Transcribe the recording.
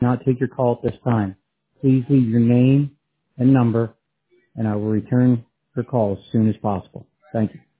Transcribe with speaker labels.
Speaker 1: cannot take your call at this time. Please leave your name and number, and I will return your call as soon as possible. Thank you.